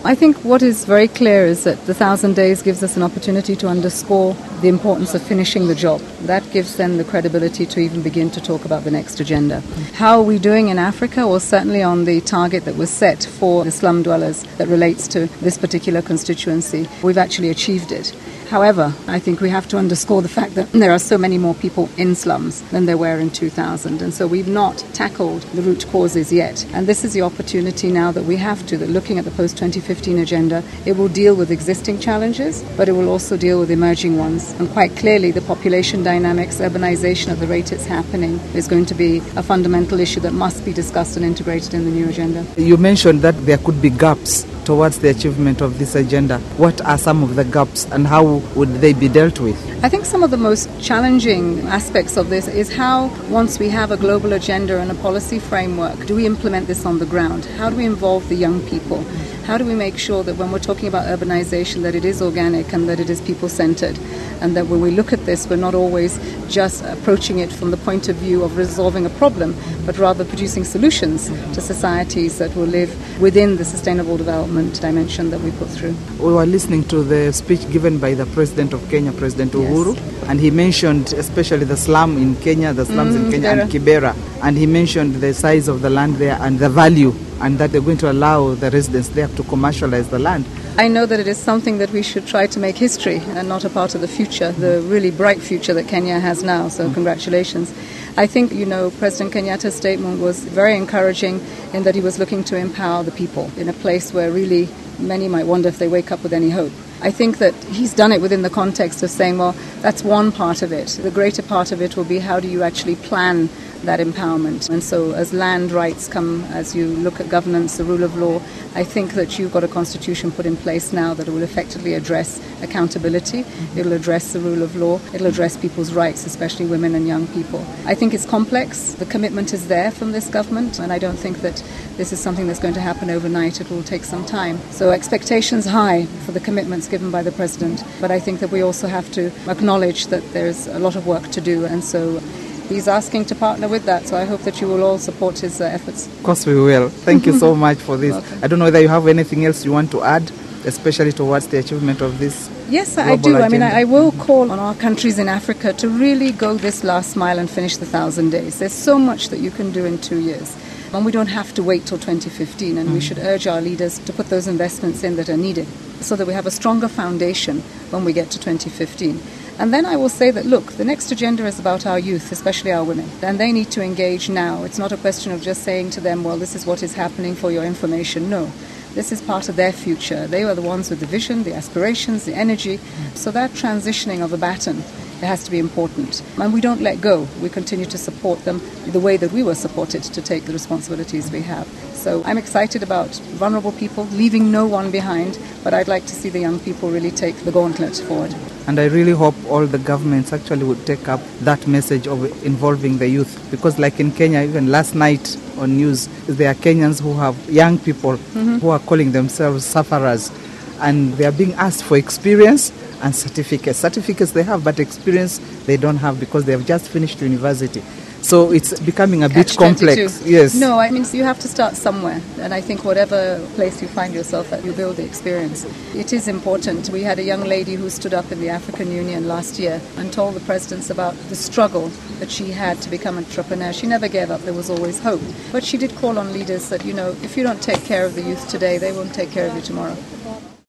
I think what is very clear is that the 1,000 days gives us an opportunity to underscore the importance of finishing the job. That gives them the credibility to even begin to talk about the next agenda. How are we doing in Africa? Well, certainly on the target that was set for the slum dwellers that relates to this particular constituency, we've actually achieved it. However, I think we have to underscore the fact that there are so many more people in slums than there were in 2000. And so we've not tackled the root causes yet. And this is the opportunity now that we have to, that looking at the post-2015 agenda, it will deal with existing challenges, but it will also deal with emerging ones. And quite clearly, the population dynamics, urbanization at the rate it's happening, is going to be a fundamental issue that must be discussed and integrated in the new agenda. You mentioned that there could be gaps towards the achievement of this agenda. What are some of the gaps and how would they be dealt with? I think some of the most challenging aspects of this is how, once we have a global agenda and a policy framework, do we implement this on the ground? How do we involve the young people? How do we make sure that when we're talking about urbanization, that it is organic and that it is people-centered? And that when we look at this, we're not always just approaching it from the point of view of resolving a problem, but rather producing solutions to societies that will live within the sustainable development dimension that we put through. We were listening to the speech given by the President of Kenya, President Uhuru, yes. And he mentioned especially the slum in Kenya, the slums in Kenya and Kibera. And he mentioned the size of the land there and the value, and that they're going to allow the residents there to commercialize the land. I know that it is something that we should try to make history and not a part of the future, the really bright future that Kenya has now, so congratulations. I think, President Kenyatta's statement was very encouraging in that he was looking to empower the people in a place where really many might wonder if they wake up with any hope. I think that he's done it within the context of saying, well, that's one part of it. The greater part of it will be how do you actually plan that empowerment. And so as land rights come, as you look at governance, the rule of law, I think that you've got a constitution put in place now that will effectively address accountability. It'll address the rule of law. It'll address people's rights, especially women and young people. I think it's complex. The commitment is there from this government, and I don't think that this is something that's going to happen overnight. It will take some time. So expectations high for the commitments given by the President, but I think that we also have to acknowledge that there's a lot of work to do, and so he's asking to partner with that, so I hope that you will all support his efforts. Of course we will. Thank you so much for this. Welcome. I don't know whether you have anything else you want to add, especially towards the achievement of this. Yes, I do. Agenda. I will call on our countries in Africa to really go this last mile and finish the 1,000 days. There's so much that you can do in 2 years. And we don't have to wait till 2015, and we should urge our leaders to put those investments in that are needed so that we have a stronger foundation when we get to 2015. And then I will say that, look, the next agenda is about our youth, especially our women. And they need to engage now. It's not a question of just saying to them, well, this is what is happening for your information. No, this is part of their future. They are the ones with the vision, the aspirations, the energy. So that transitioning of a baton, it has to be important. And we don't let go. We continue to support them the way that we were supported to take the responsibilities we have. So I'm excited about vulnerable people, leaving no one behind, but I'd like to see the young people really take the gauntlet forward. And I really hope all the governments actually would take up that message of involving the youth. Because like in Kenya, even last night on news, there are Kenyans who have young people who are calling themselves sufferers. And they are being asked for experience and certificates. Certificates they have, but experience they don't have because they have just finished university. So it's becoming a bit complex. Yes. No, so you have to start somewhere. And I think whatever place you find yourself at, you build the experience. It is important. We had a young lady who stood up in the African Union last year and told the presidents about the struggle that she had to become an entrepreneur. She never gave up. There was always hope. But she did call on leaders that, if you don't take care of the youth today, they won't take care of you tomorrow.